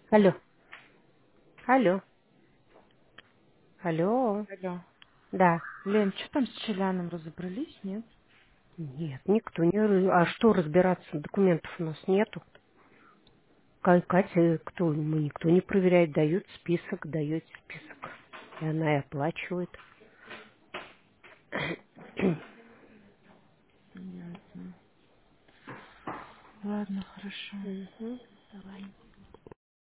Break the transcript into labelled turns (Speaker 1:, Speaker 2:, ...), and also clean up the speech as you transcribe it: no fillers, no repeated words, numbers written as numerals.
Speaker 1: Алло, алло, алло,
Speaker 2: Алло.
Speaker 1: да.
Speaker 2: Лен, что там с Челяном, разобрались, нет?
Speaker 1: Нет, никто не... А что разбираться? Документов у нас нету. Катя, кто? Мы никто не проверяет, дают список, даете список. И она и оплачивает.
Speaker 2: Ясно. Ладно, хорошо.
Speaker 1: Мгм.
Speaker 2: Давай.